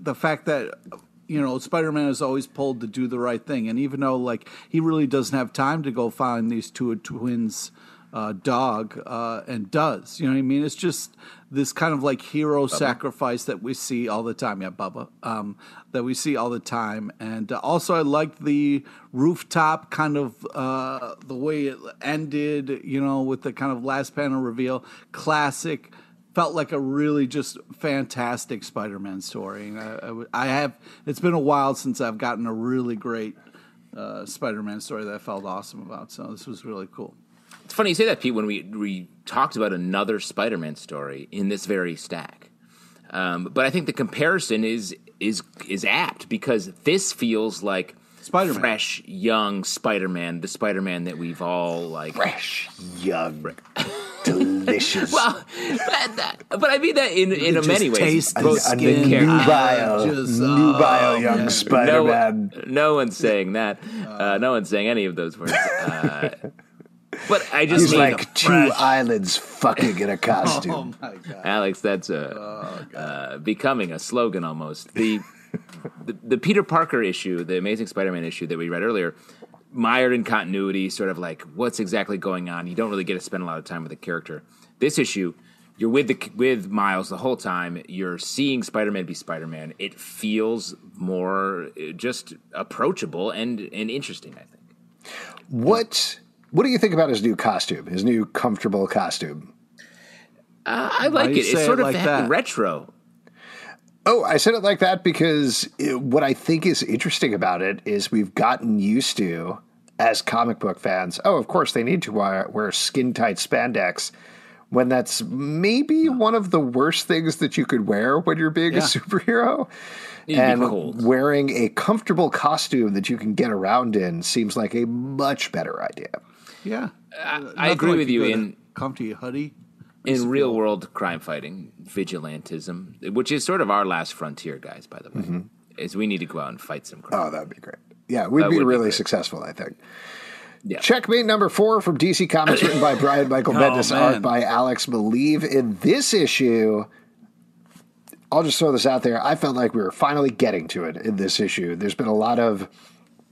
Spider-Man is always pulled to do the right thing. And even though, he really doesn't have time to go find these 2 twins' dog, and does. You know what I mean? It's just this kind of hero sacrifice that we see all the time. Yeah, Bubba. That we see all the time. And also I liked the rooftop kind of the way it ended, with the kind of last panel reveal. Classic. Felt like a really just fantastic Spider-Man story. It's been a while since I've gotten a really great Spider-Man story that I felt awesome about. So this was really cool. It's funny you say that, Pete, when we talked about another Spider-Man story in this very stack. But I think the comparison is apt because this feels like Spider-Man. Fresh, young Spider-Man, the Spider-Man that we've all fresh, young, delicious. Well, but I mean that in many ways. Both skin, nubile young Spider-Man. No one's saying that. No one's saying any of those words. But I just he's like 2 islands fucking in a costume. Oh my God, Alex, that's becoming a slogan almost. The Peter Parker issue, the Amazing Spider-Man issue that we read earlier, mired in continuity, sort of what's exactly going on. You don't really get to spend a lot of time with the character. This issue, you're with Miles the whole time. You're seeing Spider-Man be Spider-Man. It feels more just approachable and interesting, I think. What do you think about his new costume, his new comfortable costume? I like it. It's sort of retro. Oh, I said it like that because what I think is interesting about it is we've gotten used to, as comic book fans, of course they need to wear skin-tight spandex, when that's maybe one of the worst things that you could wear when you're being a superhero. And wearing a comfortable costume that you can get around in seems like a much better idea. Yeah. I agree with you in comfy hoodie. In real world crime fighting, vigilantism, which is sort of our last frontier, guys, by the way, is we need to go out and fight some crime. Oh, that'd be great. Yeah, we'd be really successful, I think. Yeah. Checkmate #4 from DC Comics, written by Brian Michael Bendis, art by Alex Maleev. In this issue, I'll just throw this out there. I felt like we were finally getting to it in this issue. There's been a lot of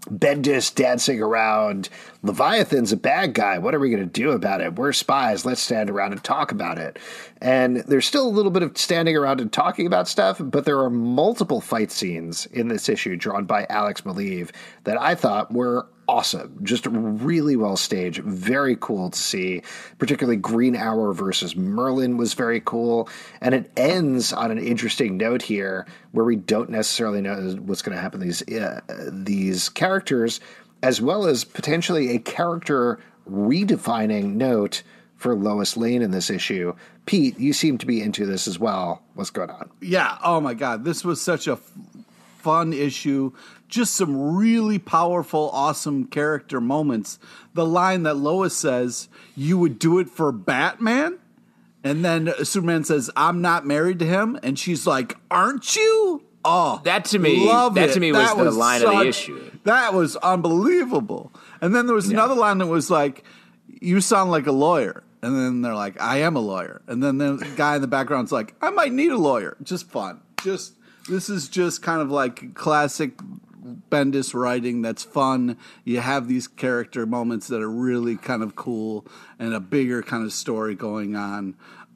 Bendis dancing around. Leviathan's a bad guy. What are we going to do about it? We're spies. Let's stand around and talk about it. And there's still a little bit of standing around and talking about stuff, but there are multiple fight scenes in this issue drawn by Alex Maleev that I thought were awesome. Just really well staged. Very cool to see. Particularly Green Hour versus Merlin was very cool. And it ends on an interesting note here where we don't necessarily know what's going to happen to these characters, as well as potentially a character redefining note for Lois Lane in this issue. Pete, you seem to be into this as well. What's going on? Yeah. Oh my God. This was such a fun issue. Just some really powerful, awesome character moments. The line that Lois says, "You would do it for Batman?" And then Superman says, "I'm not married to him." And she's like, "Aren't you?" Oh, that to me was the line of the issue. That was unbelievable. And then there was another line that was like, "You sound like a lawyer." And then they're like, "I am a lawyer." And then the guy in the background's like, "I might need a lawyer." Just fun. This is just kind of like classic Bendis writing that's fun. You have these character moments that are really kind of cool and a bigger kind of story going on.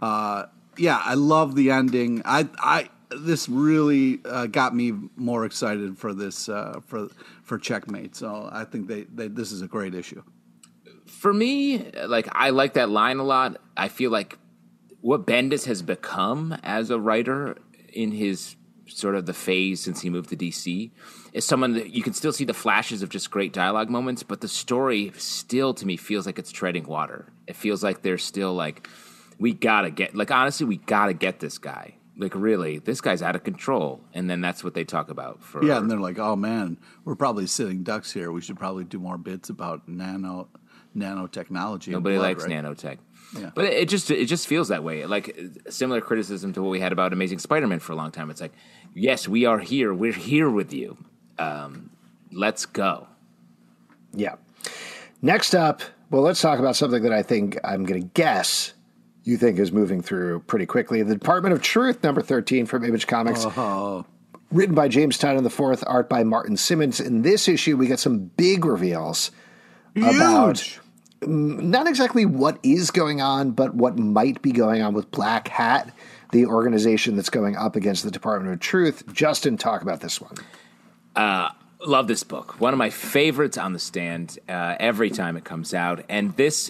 I love the ending. This really got me more excited for this for Checkmate. So I think this is a great issue. For me, I like that line a lot. I feel like what Bendis has become as a writer in his sort of the phase since he moved to DC is someone that you can still see the flashes of just great dialogue moments, but the story still to me feels like it's treading water. It feels like there's still we gotta get we gotta get this guy. Really, this guy's out of control. And then that's what they talk about. And they're like, "Oh man, we're probably sitting ducks here. We should probably do more bits about nanotechnology." Nobody likes nanotech. Yeah. But it just feels that way. Similar criticism to what we had about Amazing Spider-Man for a long time. It's like, yes, we are here. We're here with you. Let's go. Yeah. Next up, let's talk about something that I think I'm going to guess you think is moving through pretty quickly. The Department of Truth, number 13 from Image Comics. Written by James Tynion IV, art by Martin Simmons. In this issue, we get some big reveals about not exactly what is going on, but what might be going on with Black Hat, the organization that's going up against the Department of Truth. Justin, talk about this one. Love this book. One of my favorites on the stand every time it comes out. And this,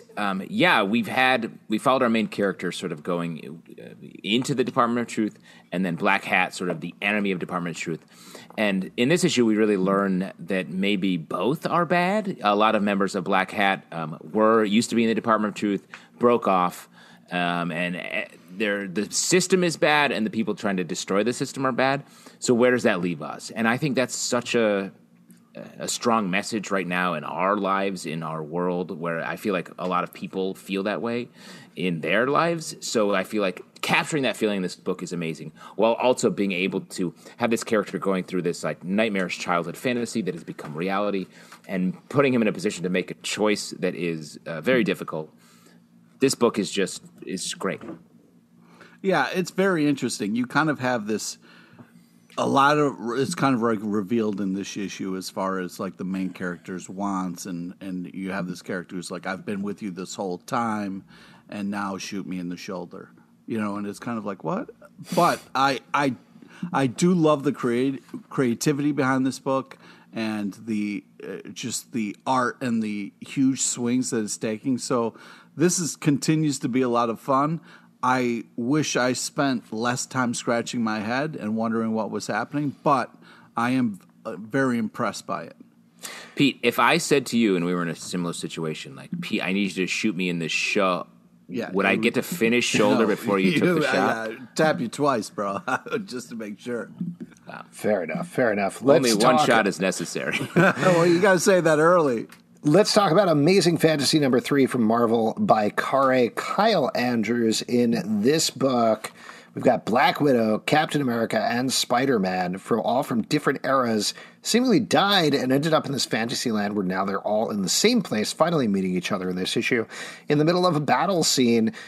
we followed our main character sort of going into the Department of Truth, and then Black Hat, sort of the enemy of Department of Truth. And in this issue, we really learn that maybe both are bad. A lot of members of Black Hat used to be in the Department of Truth, broke off, and the system is bad, and the people trying to destroy the system are bad. So where does that leave us? And I think that's such a strong message right now in our lives, in our world, where I feel like a lot of people feel that way in their lives. So I feel like capturing that feeling in this book is amazing, while also being able to have this character going through this nightmarish childhood fantasy that has become reality, and putting him in a position to make a choice that is very difficult. This book is great. Yeah, it's very interesting. You kind of have this. It's kind of revealed in this issue as far as the main character's wants, and you have this character who's like, "I've been with you this whole time, and now shoot me in the shoulder," and it's kind of like, what? But I do love the creativity behind this book, and the just the art and the huge swings that it's taking. So this continues to be a lot of fun. I wish I spent less time scratching my head and wondering what was happening, but I am very impressed by it. Pete, if I said to you, and we were in a similar situation, Pete, I need you to shoot me in this show, would I get to finish shoulder before you took the shot? Tap you twice, bro, just to make sure. Wow. Fair enough. Only one shot is necessary. Well, you got to say that early. Let's talk about Amazing Fantasy number 3 from Marvel by Kyle Andrews. In this book, we've got Black Widow, Captain America, and Spider-Man, all from different eras, seemingly died and ended up in this fantasy land where now they're all in the same place, finally meeting each other in this issue, in the middle of a battle scene.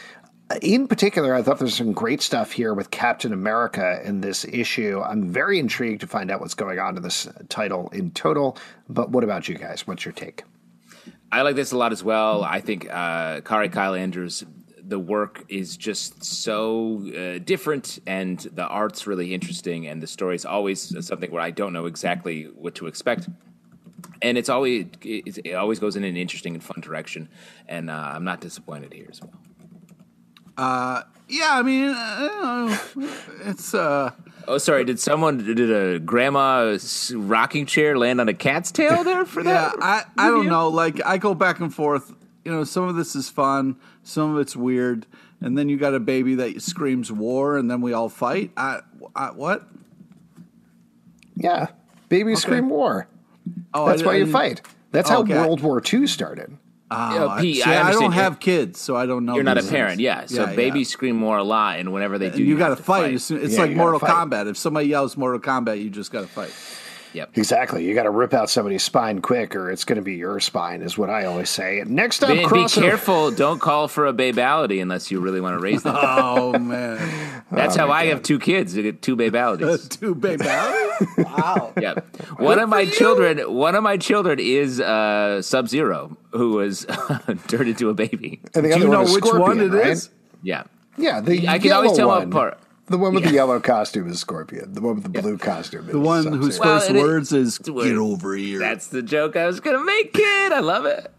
In particular, I thought there's some great stuff here with Captain America in this issue. I'm very intrigued to find out what's going on in this title in total. But what about you guys? What's your take? I like this a lot as well. I think Kari Kyle Andrews, the work is just so different, and the art's really interesting, and the story's always something where I don't know exactly what to expect. And it always goes in an interesting and fun direction, and I'm not disappointed here as well. Yeah, I mean, it's. Oh, sorry. Did a grandma's rocking chair land on a cat's tail there for that? Yeah, I don't know. Like, I go back and forth. You know, some of this is fun, some of it's weird, and then you got a baby that screams war, and then we all fight. What? Yeah, babies scream war. Oh, That's why you fight. That's how okay. World War II started. Pete, I don't have kids, so I don't know. You're not a these parent, things. yeah. So babies scream more a lot, and whenever they do, You got to have fight. It's Yeah, like you Mortal gotta fight. Kombat. If somebody yells Mortal Kombat, you just got to fight. Yep. Exactly. You got to rip out somebody's spine quick, or it's going to be your spine, is what I always say. Next up, Be careful. Don't call for a babality unless you really want to raise them. Oh man, That's how I have 2 kids. I get 2 babalities. 2 babalities. Wow. Yeah. One of my children is Sub-Zero, who was turned into a baby. And the Do other you know is which Scorpion, one it is? right? Yeah. Yeah, the I can always tell them apart. The one with the yellow costume is Scorpion. The one with the blue costume is The one Sub-Zero. whose Well, first and words is it's weird. "Get over here." That's the joke I was going to make, kid. I love it.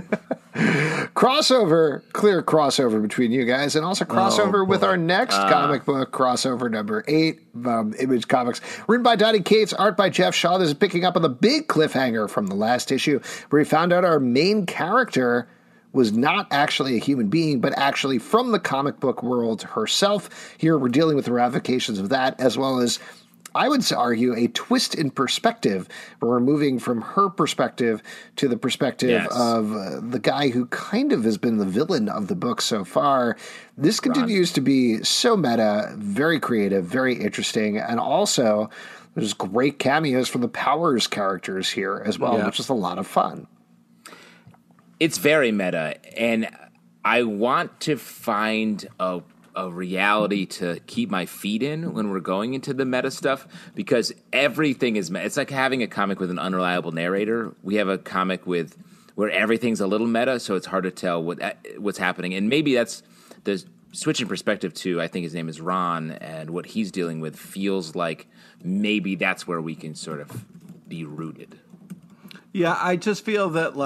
Clear crossover between you guys, and also crossover with our next comic book, crossover number 8, Image Comics, written by Donny Cates, art by Jeff Shaw. This is picking up on the big cliffhanger from the last issue, where we found out our main character was not actually a human being, but actually from the comic book world herself. Here we're dealing with the ramifications of that, as well as, I would argue, a twist in perspective, where we're moving from her perspective to the perspective of the guy who kind of has been the villain of the book so far. This continues to be so meta, very creative, very interesting, and also there's great cameos from the Powers characters here as well, which is a lot of fun. It's very meta, and I want to find a reality to keep my feet in when we're going into the meta stuff, because everything is meta. It's like having a comic with an unreliable narrator. We have a comic where everything's a little meta, so it's hard to tell what's happening. And maybe that's the switch in perspective to, I think his name is Ron, and what he's dealing with feels like maybe that's where we can sort of be rooted. Yeah, I just feel that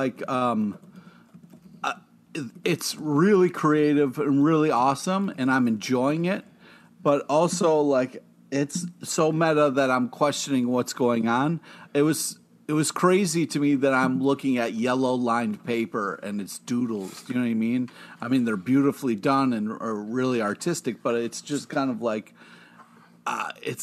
it's really creative and really awesome, and I'm enjoying it. But also, it's so meta that I'm questioning what's going on. It was crazy to me that I'm looking at yellow lined paper and it's doodles. Do you know what I mean? I mean, they're beautifully done and are really artistic, but it's just kind of like it's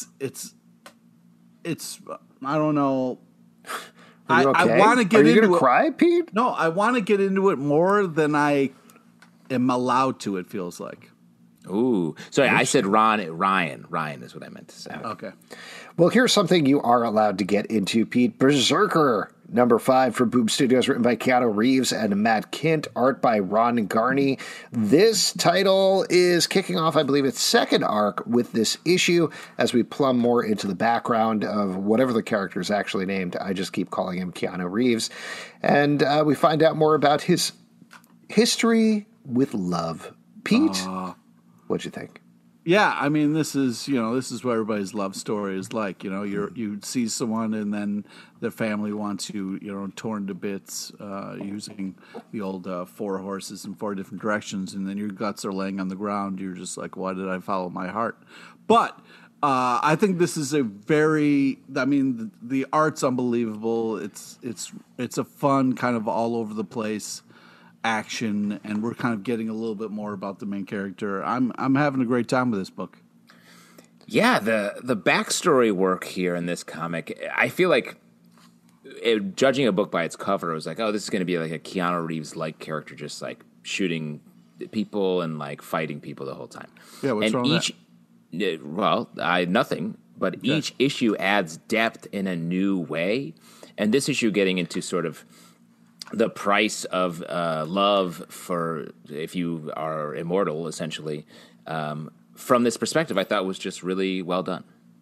I don't know. Are you okay? I want to get into it. Are you going to cry, Pete? No, I want to get into it more than I am allowed to, it feels like. Ooh. Sorry, I said Ryan. Ryan is what I meant to say. Okay. Well, here's something you are allowed to get into, Pete. Berserker, number 5 from Boom Studios, written by Keanu Reeves and Matt Kindt, art by Ron Garney. This title is kicking off, I believe, its second arc with this issue, as we plumb more into the background of whatever the character is actually named. I just keep calling him Keanu Reeves. And we find out more about his history with love. Pete, what'd you think? Yeah, I mean, this is what everybody's love story is like. You know, you see someone and then their family wants you, torn to bits, using the old 4 horses in 4 different directions, and then your guts are laying on the ground. You're just like, why did I follow my heart? But I think this is the art's unbelievable. It's a fun kind of all over the place action, and we're kind of getting a little bit more about the main character. I'm having a great time with this book. Yeah, the backstory work here in this comic, I feel like, judging a book by its cover, it was like, oh, this is going to be like a Keanu Reeves-like character, just like shooting people and like fighting people the whole time. Yeah, what's wrong with that? Well, nothing, but each issue adds depth in a new way, and this issue getting into sort of the price of love for if you are immortal, essentially. From this perspective, I thought was just really well done.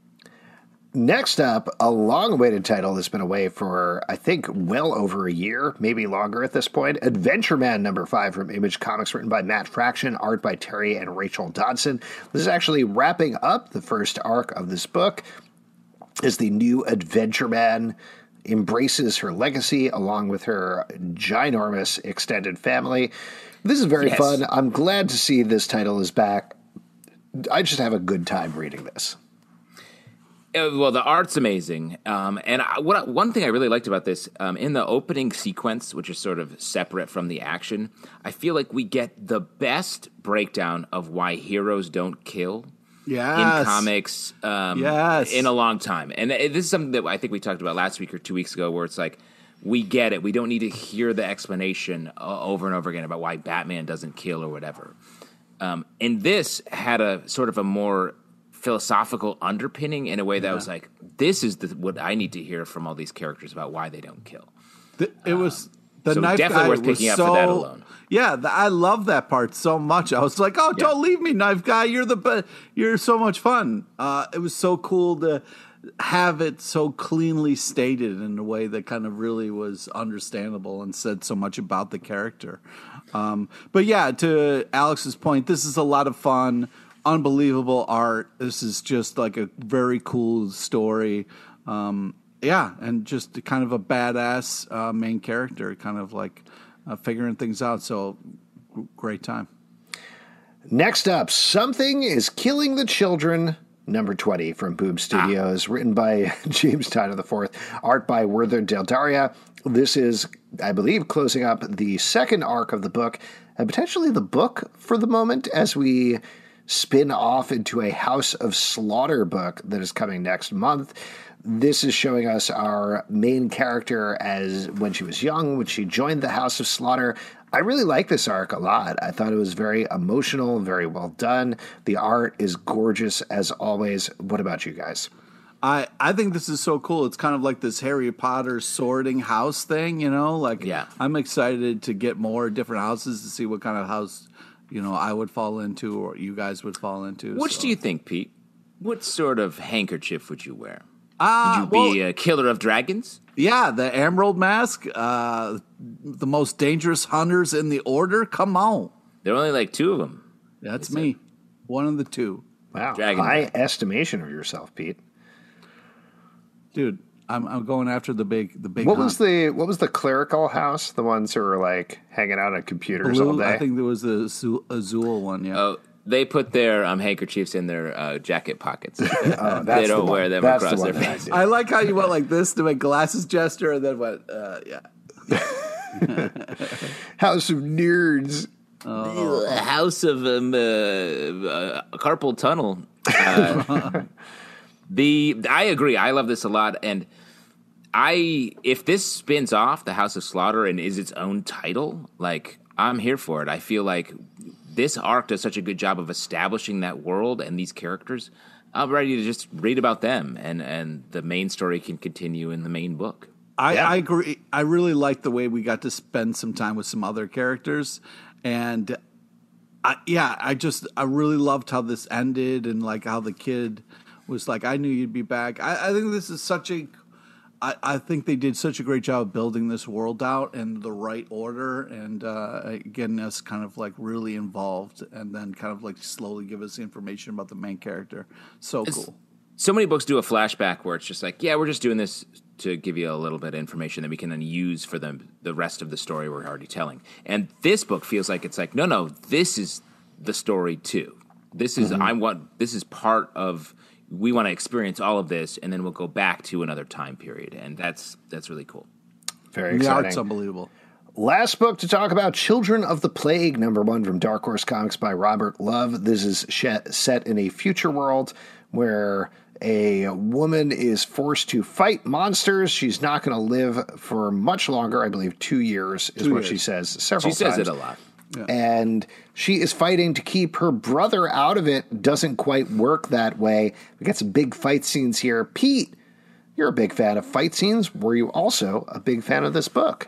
Next up, a long-awaited title that's been away for, I think, well over a year, maybe longer at this point. Adventure Man #5 from Image Comics, written by Matt Fraction, art by Terry and Rachel Dodson. This is actually wrapping up the first arc of this book as the new Adventure Man embraces her legacy along with her ginormous extended family. This is very fun. I'm glad to see this title is back. I just have a good time reading this. Well, the art's amazing, and one thing I really liked about this, in the opening sequence, which is sort of separate from the action, I feel like we get the best breakdown of why heroes don't kill in comics in a long time. And this is something that I think we talked about last week or 2 weeks ago, where it's like, we get it. We don't need to hear the explanation over and over again about why Batman doesn't kill or whatever. And this had a sort of a more philosophical underpinning in a way that was like, this is what I need to hear from all these characters about why they don't kill. It was the so knife definitely guy worth picking up for that alone. Yeah, I love that part so much. I was like, don't leave me, knife guy. You're so much fun. It was so cool to have it so cleanly stated in a way that kind of really was understandable and said so much about the character. But yeah, to Alex's point, this is a lot of fun. Unbelievable art. This is just like a very cool story. And just kind of a badass main character, kind of like figuring things out. So great time. Next up, Something is Killing the Children, #20 from Boom Studios, written by James Tynion IV, art by Werther Dell'Edera. This is, I believe, closing up the second arc of the book, and potentially the book for the moment, as we spin off into a House of Slaughter book that is coming next month. This is showing us our main character as when she was young, when she joined the House of Slaughter. I really like this arc a lot. I thought it was very emotional, very well done. The art is gorgeous as always. What about you guys? I think this is so cool. It's kind of like this Harry Potter sorting house thing, I'm excited to get more different houses to see what kind of house I would fall into or you guys would fall into. Which do you think, Pete? What sort of handkerchief would you wear? Would you be a killer of dragons? Yeah, the Emerald Mask, the most dangerous hunters in the Order. Come on. There are only like two of them. That's me. One of the two. Wow. Dragon High estimation of yourself, Pete. Dude, I'm going after the big What hunt. was the clerical house? The ones who were like hanging out on computers all day? I think there was the Azul one, yeah. Oh, they put their handkerchiefs in their jacket pockets. That's they don't wear them across their face. face. I like how you went like this to make glasses gesture and then went, House of Nerds. House of carpal tunnel. I agree. I love this a lot, and if this spins off the House of Slaughter and is its own title, like I'm here for it. I feel like this arc does such a good job of establishing that world and these characters. I'm ready to just read about them, and the main story can continue in the main book. I agree. I really like the way we got to spend some time with some other characters, and I really loved how this ended and like how the kid was like, I knew you'd be back. I think this is I think they did such a great job of building this world out in the right order and getting us kind of like really involved and then kind of like slowly give us information about the main character. So cool. So many books do a flashback where it's just like, yeah, we're just doing this to give you a little bit of information that we can then use for the rest of the story we're already telling. And this book feels like it's like, no, this is the story too. This is this is part of. We want to experience all of this, and then we'll go back to another time period, and that's really cool. Very exciting. The art's unbelievable. Last book to talk about, Children of the Plague, #1 from Dark Horse Comics by Robert Love. This is set in a future world where a woman is forced to fight monsters. She's not going to live for much longer. I believe 2 years is what she says several times. She says it a lot. Yeah. And she is fighting to keep her brother out of it. Doesn't quite work that way. We got some big fight scenes here. Pete, you're a big fan of fight scenes. Were you also a big fan of this book?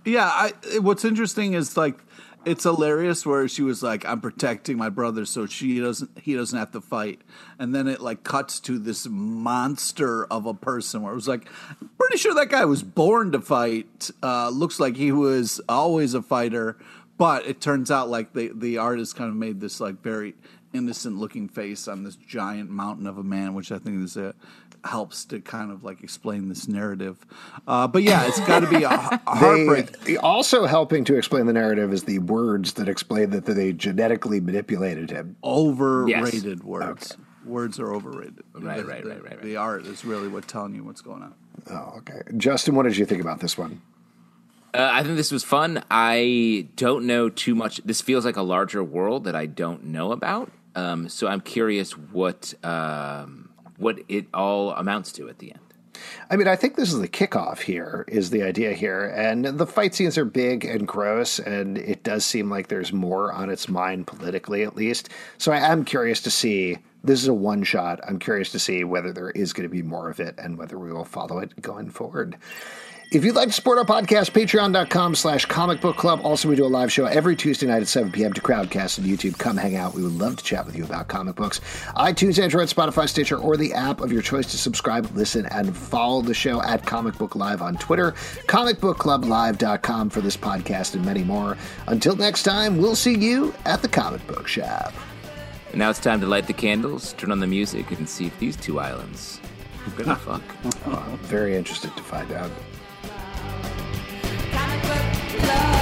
Yeah, what's interesting is like it's hilarious where she was like, "I'm protecting my brother so he doesn't have to fight," and then it like cuts to this monster of a person where it was like, pretty sure that guy was born to fight. Looks like he was always a fighter, but it turns out like the artist kind of made this like very innocent looking face on this giant mountain of a man, which I think is helps to kind of like explain this narrative. But yeah, it's got to be a heartbreak. Also helping to explain the narrative is the words that explain that they genetically manipulated him. Overrated words. Okay. Words are overrated. Right. The art is really what's telling you what's going on. Oh, okay. Justin, what did you think about this one? I think this was fun. I don't know too much. This feels like a larger world that I don't know about. So I'm curious what it all amounts to at the end. I mean, I think this is the kickoff here, is the idea here. And the fight scenes are big and gross, and it does seem like there's more on its mind politically, at least. So I am curious to see. This is a one-shot. I'm curious to see whether there is going to be more of it and whether we will follow it going forward. If you'd like to support our podcast, patreon.com/Comic Book Club. Also, we do a live show every Tuesday night at 7 p.m. to Crowdcast on YouTube. Come hang out. We would love to chat with you about comic books. iTunes, Android, Spotify, Stitcher, or the app of your choice to subscribe, listen, and follow the show at Comic Book Live on Twitter, comicbookclublive.com for this podcast and many more. Until next time, we'll see you at the comic book shop. And now it's time to light the candles, turn on the music, and see if these two islands are gonna fuck. I'm very interested to find out. Comic book club.